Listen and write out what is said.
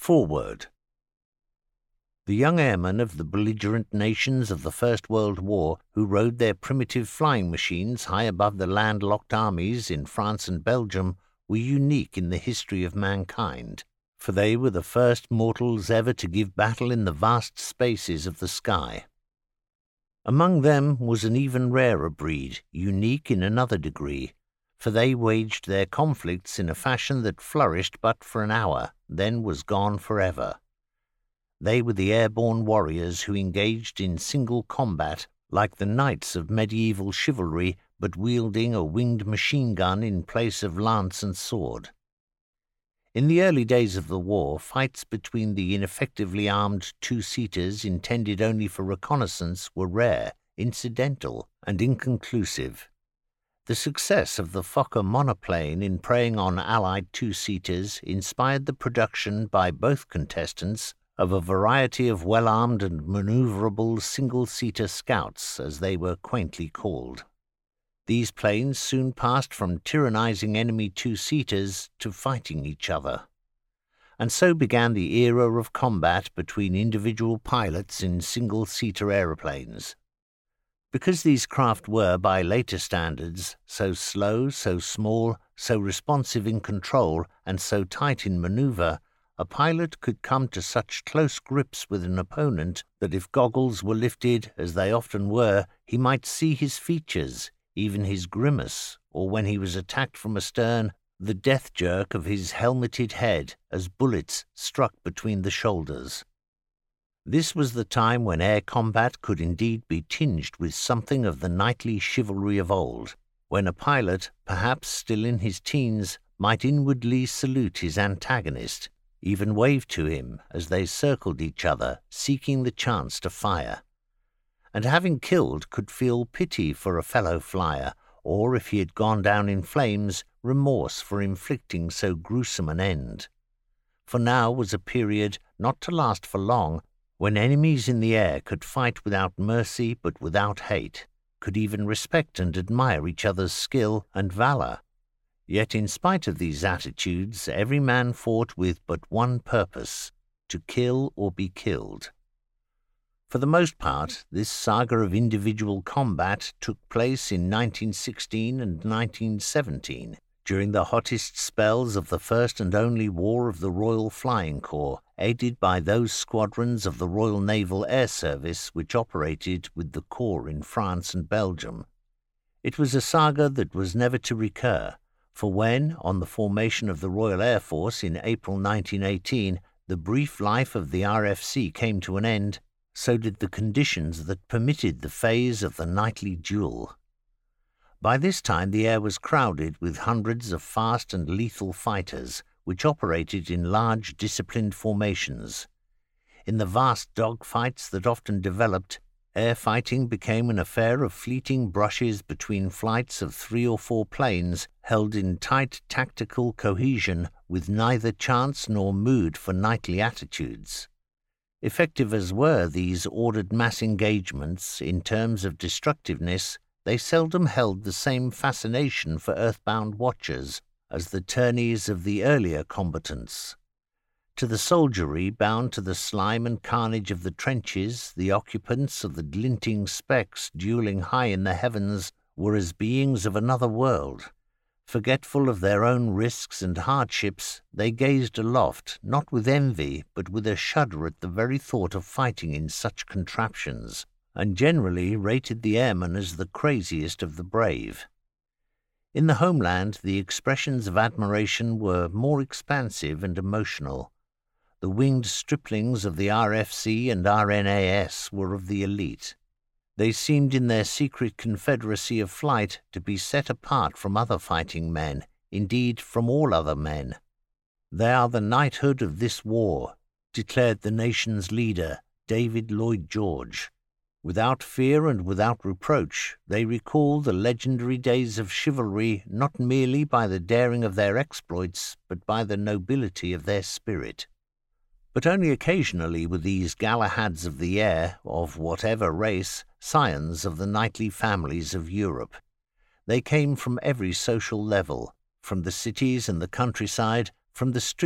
Forward. The young airmen of the belligerent nations of the First World War, who rode their primitive flying machines high above the landlocked armies in France and Belgium, were unique in the history of mankind, for they were the first mortals ever to give battle in the vast spaces of the sky. Among them was an even rarer breed, unique in another degree, for they waged their conflicts in a fashion that flourished but for an hour, then was gone forever. They were the airborne warriors who engaged in single combat like the knights of medieval chivalry, but wielding a winged machine gun in place of lance and sword. In the early days of the war, fights between the ineffectively armed two-seaters intended only for reconnaissance were rare, incidental, and inconclusive. The success of the Fokker monoplane in preying on Allied two-seaters inspired the production by both contestants of a variety of well-armed and maneuverable single-seater scouts, as they were quaintly called. These planes soon passed from tyrannizing enemy two-seaters to fighting each other. And so began the era of combat between individual pilots in single-seater aeroplanes. Because these craft were, by later standards, so slow, so small, so responsive in control, and so tight in maneuver, a pilot could come to such close grips with an opponent that if goggles were lifted, as they often were, he might see his features, even his grimace, or when he was attacked from astern, the death jerk of his helmeted head as bullets struck between the shoulders. This was the time when air combat could indeed be tinged with something of the knightly chivalry of old, when a pilot, perhaps still in his teens, might inwardly salute his antagonist, even wave to him as they circled each other, seeking the chance to fire. And having killed, could feel pity for a fellow flyer, or, if he had gone down in flames, remorse for inflicting so gruesome an end. For now was a period, not to last for long, when enemies in the air could fight without mercy but without hate, could even respect and admire each other's skill and valor. Yet in spite of these attitudes, every man fought with but one purpose, to kill or be killed. For the most part, this saga of individual combat took place in 1916 and 1917, during the hottest spells of the first and only war of the Royal Flying Corps, aided by those squadrons of the Royal Naval Air Service which operated with the Corps in France and Belgium. It was a saga that was never to recur, for when, on the formation of the Royal Air Force in April 1918, the brief life of the RFC came to an end, so did the conditions that permitted the phase of the nightly duel. By this time the air was crowded with hundreds of fast and lethal fighters, which operated in large disciplined formations. In the vast dogfights that often developed, air fighting became an affair of fleeting brushes between flights of 3 or 4 planes held in tight tactical cohesion with neither chance nor mood for knightly attitudes. Effective as were these ordered mass engagements in terms of destructiveness, they seldom held the same fascination for earthbound watchers as the tourneys of the earlier combatants. To the soldiery bound to the slime and carnage of the trenches, the occupants of the glinting specks dueling high in the heavens were as beings of another world. Forgetful of their own risks and hardships, they gazed aloft, not with envy, but with a shudder at the very thought of fighting in such contraptions, and generally rated the airmen as the craziest of the brave. In the homeland, the expressions of admiration were more expansive and emotional. The winged striplings of the RFC and RNAS were of the elite. They seemed in their secret confederacy of flight to be set apart from other fighting men, indeed from all other men. "They are the knighthood of this war," declared the nation's leader, David Lloyd George. Without fear and without reproach, they recall the legendary days of chivalry not merely by the daring of their exploits, but by the nobility of their spirit. But only occasionally were these Galahads of the air, of whatever race, scions of the knightly families of Europe. They came from every social level, from the cities and the countryside, from the streets